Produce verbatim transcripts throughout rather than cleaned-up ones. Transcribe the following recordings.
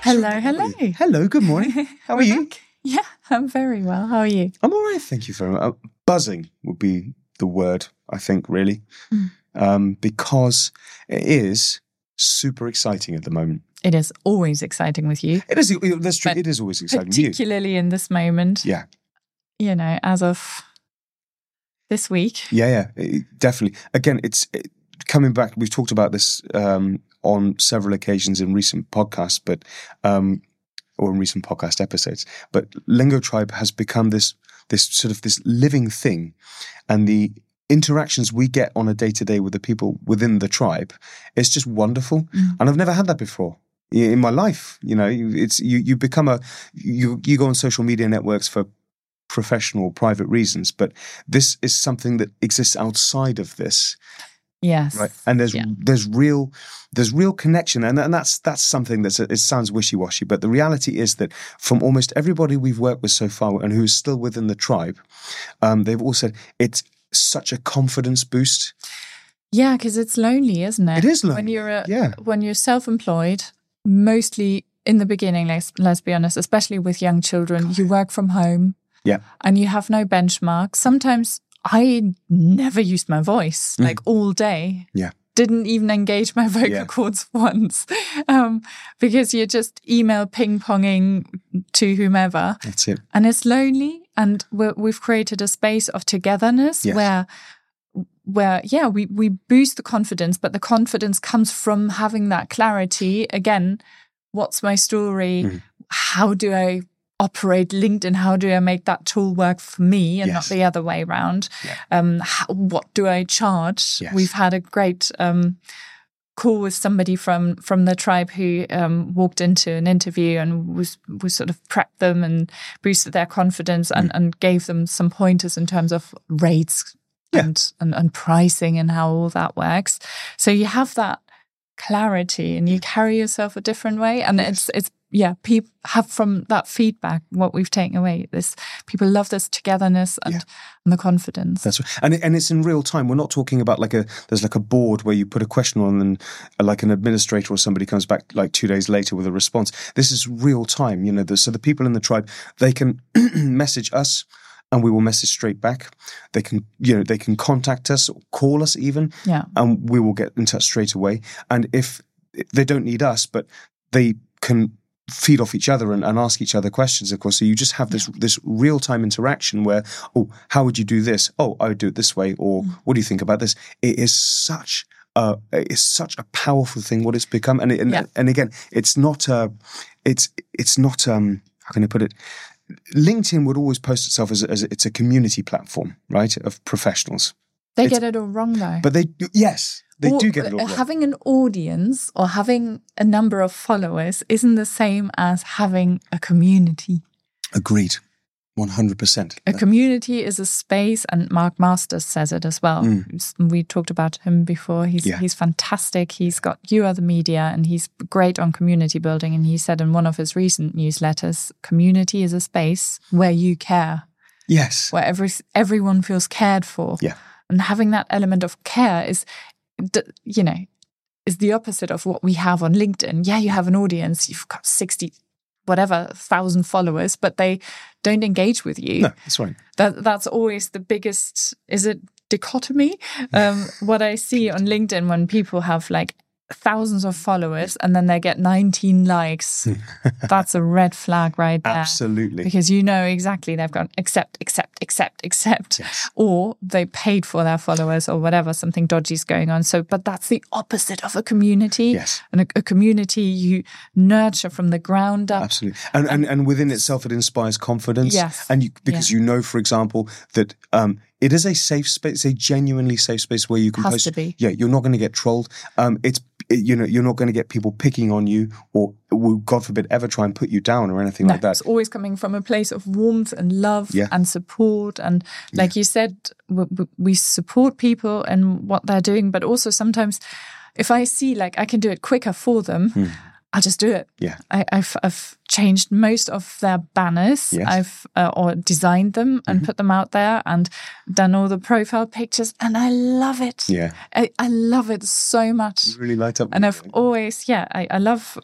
Hello, hello. Hello, good morning. How are you? Yeah, I'm very well. How are you? I'm all right, thank you very much. Uh, buzzing would be the word, I think, really, Mm. um, because it is super exciting at the moment. It is always exciting with you. It is. That's true. But it is always exciting with you. Particularly in this moment. Yeah. You know, as of this week. Yeah, yeah, it, definitely. Again, it's it, coming back. We've talked about this um, on several occasions in recent podcasts, but um, or in recent podcast episodes. But Lingo Tribe has become this this sort of this living thing, and the interactions we get on a day to day with the people within the tribe is just wonderful. Mm. And I've never had that before in my life. You know, it's you you become a you you go on social media networks for professional, private reasons, but this is something that exists outside of this. Yes, right. And there's yeah. there's real there's real connection, and and that's that's something that's it sounds wishy washy, but the reality is that from almost everybody we've worked with so far, and who is still within the tribe, um, they've all said it's such a confidence boost. Yeah, because it's lonely, isn't it? It is lonely. When you're a, yeah. when you're self-employed, mostly in the beginning. Let's let's be honest, especially with young children, you work from home. Yeah. And you have no benchmark. Sometimes I never used my voice, Mm. like all day. Yeah. Didn't even engage my vocal Yeah. cords once. Um, because you're just email ping-ponging to whomever. That's it. And it's lonely. And we're, we've created a space of togetherness Yes. where, where yeah, we, we boost the confidence, but the confidence comes from having that clarity. Again, what's my story? Mm. How do I operate LinkedIn? How do I make that tool work for me and Yes. not the other way around? Yeah. Um, how, what do I charge? Yes. We've had a great um, call with somebody from from the tribe who um, walked into an interview and was was sort of prepped them and boosted their confidence and, Mm. and gave them some pointers in terms of rates Yeah. and, and and pricing and how all that works. So you have that clarity and you carry yourself a different way, and Yes. it's it's yeah, people have from that feedback what we've taken away. This people love this togetherness and, Yeah. and the confidence. That's right. And it, and it's in real time. We're not talking about like a there's like a board where you put a question on and uh, like an administrator or somebody comes back like two days later with a response. This is real time. You know, the, so the people in the tribe, they can message us and we will message straight back. They can, you know, they can contact us or call us even, Yeah. and we will get in touch straight away. And if they don't need us, but they can feed off each other and, and ask each other questions, of course. So you just have this Yeah. this real time interaction where, oh, how would you do this? Oh, I would do it this way. Or Mm. what do you think about this? It is such a it's such a powerful thing what it's become. And it, and, Yeah. and again, it's not uh it's it's not um how can I put it? LinkedIn would always post itself as, a, as a, it's a community platform, right, of professionals. They It's- get it all wrong though. But they yes, they Or, do get it all uh, wrong. Having an audience or having a number of followers isn't the same as having a community. Agreed, one hundred percent. A community is a space, and Mark Masters says it as well. Mm. We talked about him before. He's Yeah. he's fantastic. He's got You Are the Media, and he's great on community building. And he said in one of his recent newsletters, community is a space where you care, Yes. where every everyone feels cared for. Yeah. And having that element of care is, d- you know, is the opposite of what we have on LinkedIn. Yeah, you have an audience. You've got sixty whatever thousand followers, but they don't engage with you. No, that's right. That that's always the biggest, is it dichotomy? Um, what I see on LinkedIn when people have like thousands of followers and then they get nineteen likes, that's a red flag right there. Absolutely. Because you know exactly they've got accept, accept, accept, accept, Yes. or they paid for their followers or whatever, something dodgy is going on. So, but that's the opposite of a community. Yes. And a, a community you nurture from the ground up. Absolutely. And, and and within itself, it inspires confidence. Yes. And you, because Yeah. you know, for example, that um, it is a safe space, a genuinely safe space where you can Has post. to be. Yeah, you're not going to get trolled. Um, it's it, you know, you're not going to get people picking on you or, will, God forbid, ever try and put you down or anything No, like that. it's always coming from a place of warmth and love Yeah. and support. And like you said, we, we support people and what they're doing. But also sometimes if I see like I can do it quicker for them, Hmm. I'll just do it. Yeah. I, I've, I've changed most of their banners. Yes. I've uh, or designed them and Mhm. put them out there and done all the profile pictures. And I love it. Yeah. I, I love it so much. You really light up. And I've always, yeah, I, I love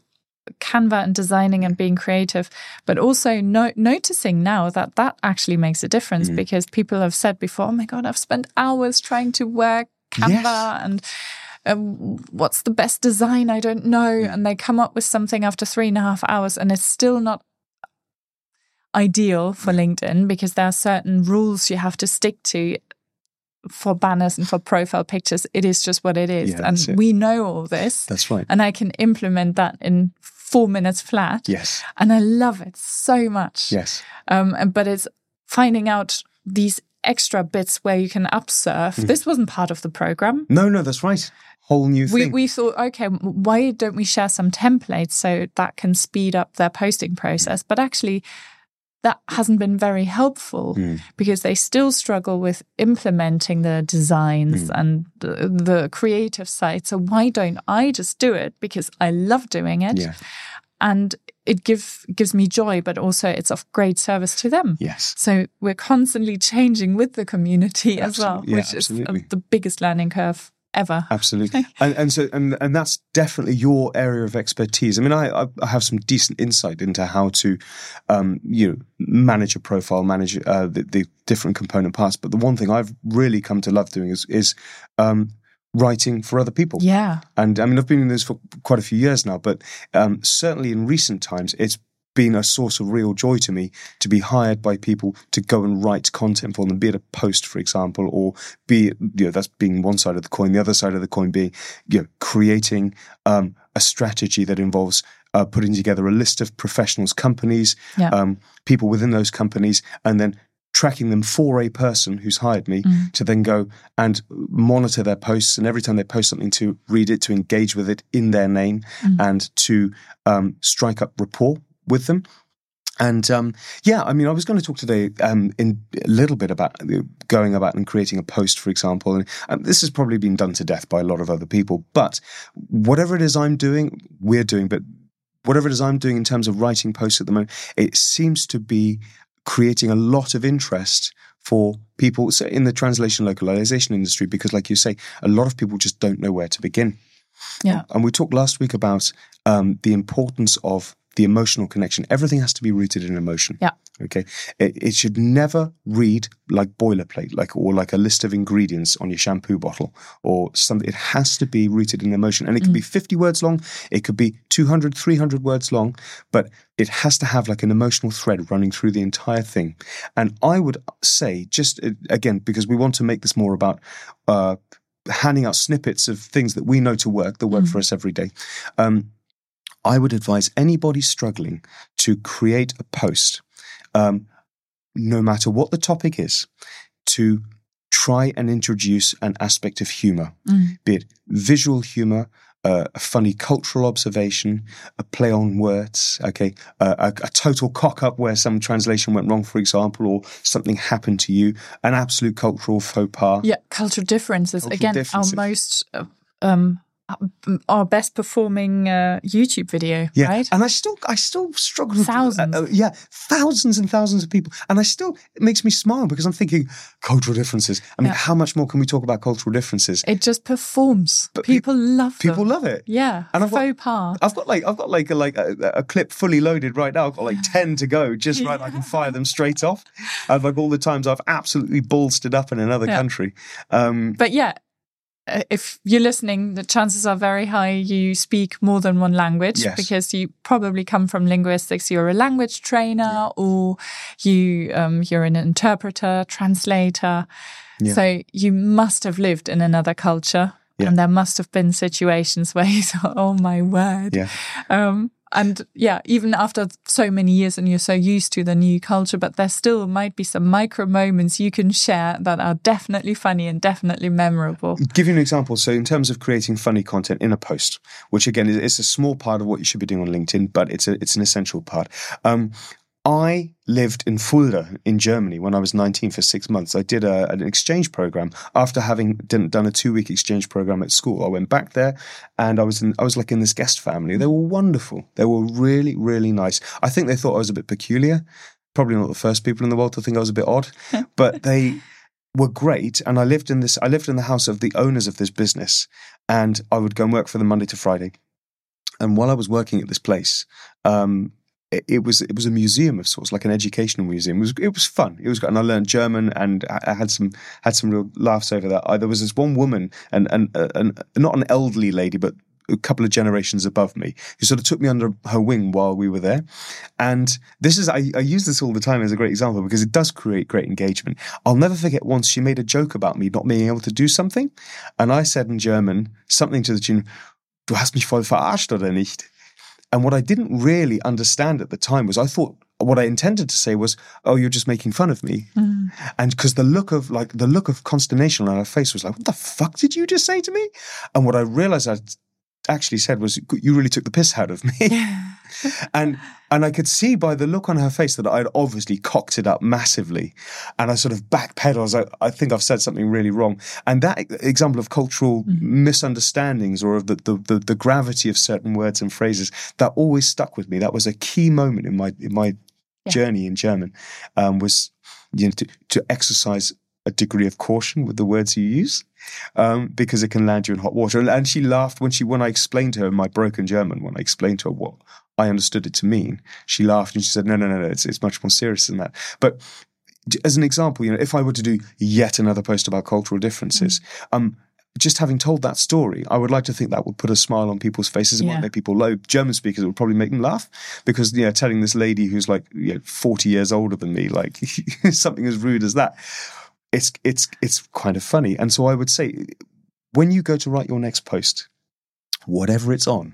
Canva and designing and being creative, but also no- noticing now that that actually makes a difference, mm. because people have said before, oh my God, I've spent hours trying to work Canva yes. and um, what's the best design? I don't know. Mm. And they come up with something after three and a half hours and it's still not ideal for LinkedIn because there are certain rules you have to stick to for banners and for profile pictures. It is just what it is. Yeah, and it. we know all this. That's right. And I can implement that in four minutes flat. Yes. And I love it so much. Yes. Um, but it's finding out these extra bits where you can upsurf. Mm. This wasn't part of the program. No, no, that's right. Whole new thing. We, we thought, okay, why don't we share some templates so that can speed up their posting process? But actually, that hasn't been very helpful mm. because they still struggle with implementing the designs mm. and the, the creative side. So why don't I just do it? Because I love doing it. Yeah. And it give, gives me joy, but also it's of great service to them. Yes. So we're constantly changing with the community absolutely. as well, yeah, which absolutely. is the biggest learning curve ever. Absolutely. and, and so and, and that's definitely your area of expertise. I mean, I, I have some decent insight into how to um, you know, manage a profile, manage uh, the, the different component parts. But the one thing I've really come to love doing is, is um, writing for other people. Yeah. And I mean, I've been in this for quite a few years now, but um, certainly in recent times, it's been a source of real joy to me to be hired by people to go and write content for them, be it a post, for example, or be it, you know, that's being one side of the coin, the other side of the coin being, you know, creating um, a strategy that involves uh, putting together a list of professionals, companies, yeah. um, people within those companies, and then tracking them for a person who's hired me mm. to then go and monitor their posts, and every time they post something to read it, to engage with it in their name, mm. and to um, strike up rapport with them. And um, yeah, I mean, I was going to talk today um, in a little bit about going about and creating a post, for example. And um, this has probably been done to death by a lot of other people. But whatever it is I'm doing, we're doing, but whatever it is I'm doing in terms of writing posts at the moment, it seems to be creating a lot of interest for people in the translation localization industry, because like you say, a lot of people just don't know where to begin. Yeah. And we talked last week about um, the importance of the emotional connection. Everything has to be rooted in emotion. Yeah. Okay. It, it should never read like boilerplate, like or like a list of ingredients on your shampoo bottle or something. It has to be rooted in emotion, and it could mm. be fifty words long. It could be two hundred, three hundred words long, but it has to have like an emotional thread running through the entire thing. And I would say, just again, because we want to make this more about uh, handing out snippets of things that we know to work, that work mm. for us every day. Um, I would advise anybody struggling to create a post, um, no matter what the topic is, to try and introduce an aspect of humor, mm. be it visual humor, uh, a funny cultural observation, a play on words, okay, uh, a, a total cock-up where some translation went wrong, for example, or something happened to you, an absolute cultural faux pas. Yeah, cultural differences. Cultural Again, differences. our most... Uh, um our best performing uh, YouTube video, yeah. right? And I still, I still struggle. Thousands, uh, uh, yeah, thousands and thousands of people, and I still, it makes me smile because I'm thinking cultural differences. I mean, yeah. how much more can we talk about cultural differences? It just performs. But people pe- love people them. love it. Yeah, and I've faux got, pas. I've got like, I've got like a like a, a clip fully loaded right now. I've got like ten to go, just right. Yeah. I can fire them straight off. I've like all the times I've absolutely ballsed it up in another yeah. country. Um, but yeah. If you're listening, the chances are very high you speak more than one language, yes. because you probably come from linguistics. You're a language trainer, yeah. or you um, you're an interpreter, translator. Yeah. So you must have lived in another culture, yeah. and there must have been situations where you thought, "Oh my word!" Yeah. Um, And yeah, even after so many years and you're so used to the new culture, but there still might be some micro moments you can share that are definitely funny and definitely memorable. Give you an example. So in terms of creating funny content in a post, which again is, is a small part of what you should be doing on LinkedIn, but it's a, it's an essential part. Um, I lived in Fulda in Germany when I was nineteen for six months. I did a, an exchange program after having done, done a two-week exchange program at school. I went back there and I was in, I was like in this guest family. They were wonderful. They were really, really nice. I think they thought I was a bit peculiar. Probably not the first people in the world to think I was a bit odd, but they were great. And I lived in this, I lived in the house of the owners of this business, and I would go and work for them Monday to Friday. And while I was working at this place, um, it, it was it was a museum of sorts, like an educational museum. It was it was fun. It was, and I learned German, and I, I had some had some real laughs over that. I, there was this one woman, and and uh, and not an elderly lady, but a couple of generations above me, who sort of took me under her wing while we were there. And this is, I, I use this all the time as a great example because it does create great engagement. I'll never forget once she made a joke about me not being able to do something. And I said in German something to the tune, "Du hast mich voll verarscht oder nicht?" And what I didn't really understand at the time was I thought, what I intended to say was, "Oh, you're just making fun of me." Mm. And because the look of like the look of consternation on her face was like, "What the fuck did you just say to me?" And what I realized I'd actually said was, "You really took the piss out of me." and and I could see by the look on her face that I'd obviously cocked it up massively. And I sort of backpedaled. I was like, I think I've said something really wrong. And that example of cultural mm-hmm. misunderstandings, or of the, the, the, the gravity of certain words and phrases, that always stuck with me. That was a key moment in my in my yeah. journey in German, um, was you know, to, to exercise a degree of caution with the words you use, um, because it can land you in hot water. And, and she laughed when she when I explained to her in my broken German, when I explained to her what I understood it to mean. She laughed and she said, "No, no, no, no, it's it's much more serious than that." But as an example, you know, if I were to do yet another post about cultural differences, mm. um, just having told that story, I would like to think that would put a smile on people's faces. It yeah. might make people low. German speakers, it would probably make them laugh, because, you know, telling this lady who's like, you know, forty years older than me, like something as rude as that, It's it's it's kind of funny. And so I would say, when you go to write your next post, whatever it's on,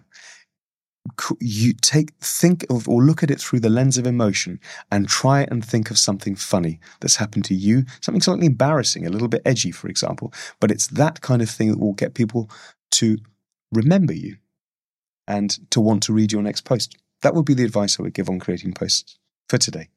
you take think of or look at it through the lens of emotion, and try and think of something funny that's happened to you, something slightly embarrassing, a little bit edgy, for example. But it's that kind of thing that will get people to remember you and to want to read your next post. That would be the advice I would give on creating posts for today.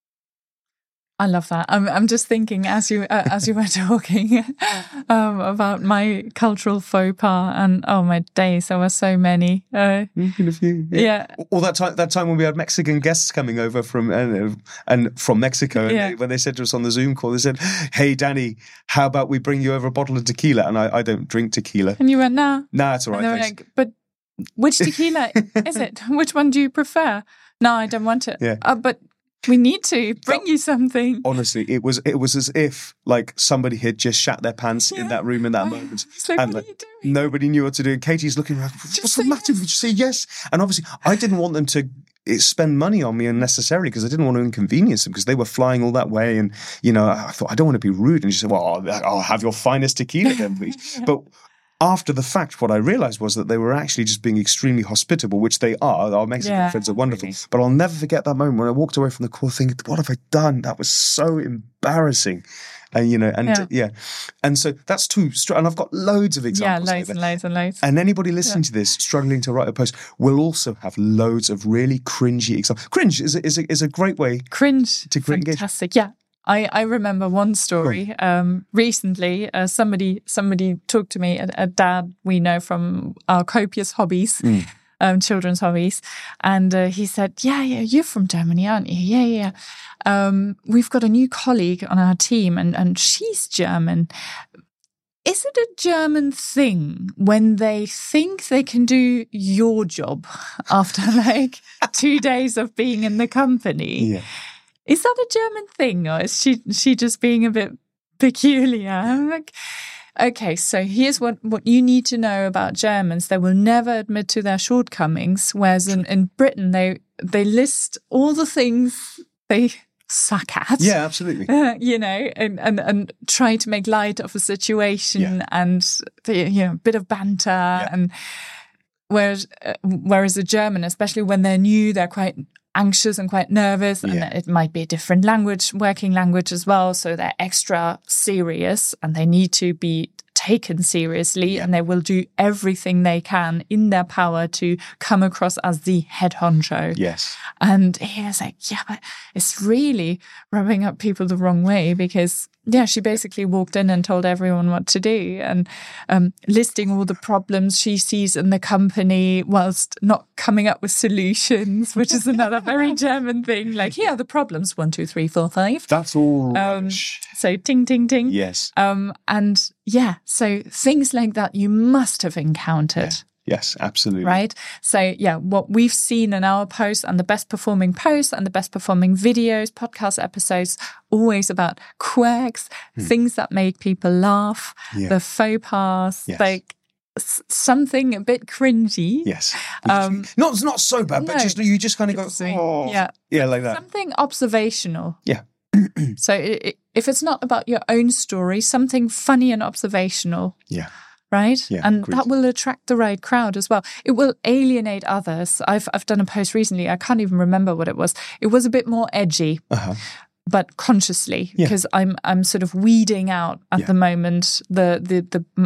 I love that. I'm I'm just thinking as you uh, as you were talking um, about my cultural faux pas, and oh my days, there were so many. Uh, a few, yeah. yeah. Or that time that time when we had Mexican guests coming over from uh, and from Mexico, and yeah. they, when they said to us on the Zoom call, they said, "Hey Danny, how about we bring you over a bottle of tequila?" And I, I don't drink tequila. And you went, "Nah, nah, it's all right." And they were like, "But which tequila is it? Which one do you prefer?" "No, I don't want it." Yeah. Uh, but we need to bring that, you something. Honestly, it was it was as if like somebody had just shat their pants yeah. in that room in that I, moment. Like, and what like, are you doing? Nobody knew what to do. And Katie's looking around, what's the matter? Yes. Would you say yes? And obviously, I didn't want them to spend money on me unnecessarily, because I didn't want to inconvenience them, because they were flying all that way. And, you know, I thought, I don't want to be rude. And she said, "Well, I'll, I'll have your finest tequila then, please." yeah. But after the fact, what I realized was that they were actually just being extremely hospitable, which they are. Our Mexican yeah, friends are wonderful. really. But I'll never forget that moment when I walked away from the call thinking, what have I done? That was so embarrassing. And, you know, and yeah. yeah. And so that's two. And I've got loads of examples. Yeah, loads and loads and loads. And anybody listening yeah. to this, struggling to write a post, will also have loads of really cringy examples. Cringe is a, is a, is a great way. Cringe. To create engagement. Fantastic. Yeah. I, I remember one story um, recently. Uh, somebody somebody talked to me, a, a dad we know from our copious hobbies, mm. um, children's hobbies, and uh, he said, "Yeah, yeah, you're from Germany, aren't you? Yeah, yeah. Um, we've got a new colleague on our team, and and she's German. Is it a German thing when they think they can do your job after like two days of being in the company?" Yeah. Is that a German thing, or is she she just being a bit peculiar? I'm like, okay, so here's what, what you need to know about Germans. They will never admit to their shortcomings, whereas in, in Britain, they they list all the things they suck at. Yeah, absolutely. Uh, you know, and, and, and try to make light of a situation yeah. and, the, you know, a bit of banter. Yeah. And whereas, uh, whereas a German, especially when they're new, they're quite anxious and quite nervous, and yeah. it might be a different language, working language as well. So they're extra serious and they need to be taken seriously, yeah. and they will do everything they can in their power to come across as the head honcho. Yes. And he was like, yeah, but it's really rubbing up people the wrong way, because yeah, she basically walked in and told everyone what to do, and um, listing all the problems she sees in the company whilst not coming up with solutions, which is another very German thing. Like, here are the problems, one, two, three, four, five. That's all. Um, so ting, ting, ting. Yes. Um, and yeah, so things like that you must have encountered. Yeah. Yes, absolutely. Right? So, yeah, what we've seen in our posts and the best performing posts and the best performing videos, podcast episodes, always about quirks, hmm. things that make people laugh, yeah. the faux pas, yes. like s- something a bit cringy. Yes. Um, not, not so bad, but no, just you just kind of go, oh. Yeah. Yeah, like that. Something observational. Yeah. So it, it, if it's not about your own story, something funny and observational. Yeah. Right? Yeah, and agreed. That will attract the right crowd as well. It will alienate others. I've I've done a post recently. I can't even remember what it was. It was a bit more edgy, uh-huh. but consciously, yeah. because I'm I'm sort of weeding out at yeah. the moment the the the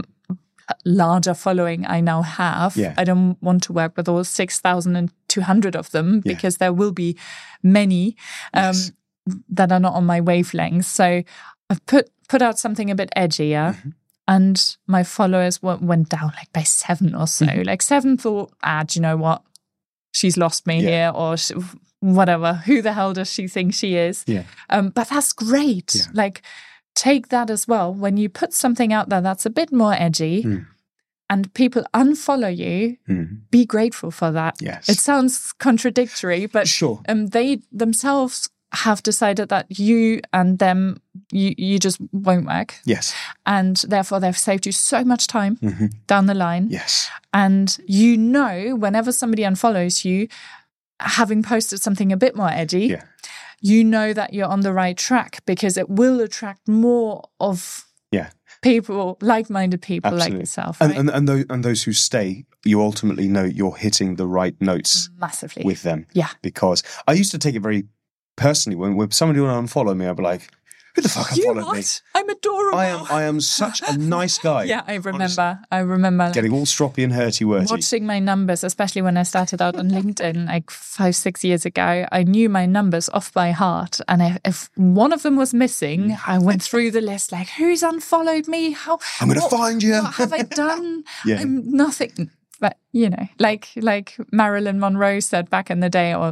larger following I now have. Yeah. I don't want to work with all six thousand two hundred of them yeah. because there will be many um, yes. that are not on my wavelength. So I've put put out something a bit edgier. Mm-hmm. And my followers went down like by seven or so. Mm-hmm. Like seven thought, ah, do you know what? She's lost me yeah. here, or she, whatever. Who the hell does she think she is? Yeah. Um, but that's great. Yeah. Like, take that as well. When you put something out there that's a bit more edgy, mm. and people unfollow you, mm. be grateful for that. Yes. It sounds contradictory, but sure. um, they themselves have decided that you and them, you, you just won't work. Yes. And therefore they've saved you so much time mm-hmm. down the line. Yes. And you know, whenever somebody unfollows you, having posted something a bit more edgy, yeah. you know that you're on the right track because it will attract more of yeah. people, like-minded people Absolutely. like yourself. And, right? and, and, those, and those who stay, you ultimately know you're hitting the right notes massively with them. Yeah. Because I used to take it very personally, when, when somebody would unfollow me, I'd be like, who the fuck you unfollowed what? me? I'm adorable. I am I am such a nice guy. Yeah, I remember. I remember like, getting all stroppy and hurty-worty. Watching my numbers, especially when I started out on LinkedIn like five, six years ago, I knew my numbers off by heart. And I, if one of them was missing, I went through the list like, who's unfollowed me? How I'm going to find you. What have I done? yeah. I'm nothing. But, you know, like like Marilyn Monroe said back in the day, or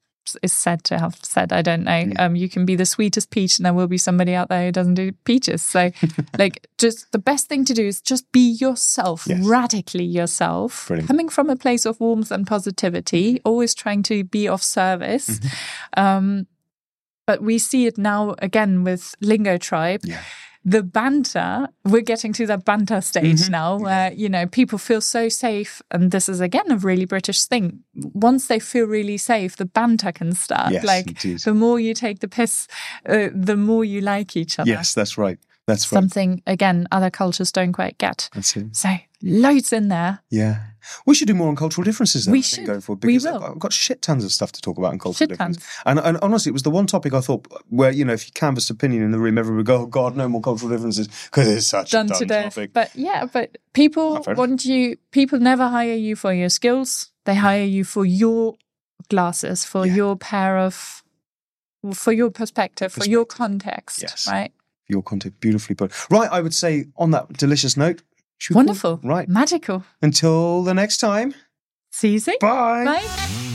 is said to have said, I don't know, yeah. um, you can be the sweetest peach and there will be somebody out there who doesn't do peaches. So like just the best thing to do is just be yourself, yes. radically yourself, Brilliant. Coming from a place of warmth and positivity, always trying to be of service. Mm-hmm. Um, but we see it now again with Lingo Tribe. Yeah. The banter, we're getting to that banter stage mm-hmm. now where, you know, people feel so safe. And this is, again, a really British thing. Once they feel really safe, the banter can start. Yes, like, indeed. The more you take the piss, uh, the more you like each other. Yes, that's right. That's right. Something, again, other cultures don't quite get. That's it. So, loads in there. Yeah. We should do more on cultural differences then, we I should. think, going forward. We Because will. I've got, I've got shit tons of stuff to talk about on cultural shit differences. Tons. And, and honestly, it was the one topic I thought where, you know, if you canvassed opinion in the room, everyone would go, oh, God, no more cultural differences, because it's such Done a dumb to death. topic. But yeah, but people want you, people never hire you for your skills. They hire you for your glasses, for yeah. your pair of, for your perspective, perspective. for your context, yes. right? Your content, beautifully put. Right, I would say on that delicious note, wonderful, call, right, magical. Until the next time. See you soon. Bye. Bye.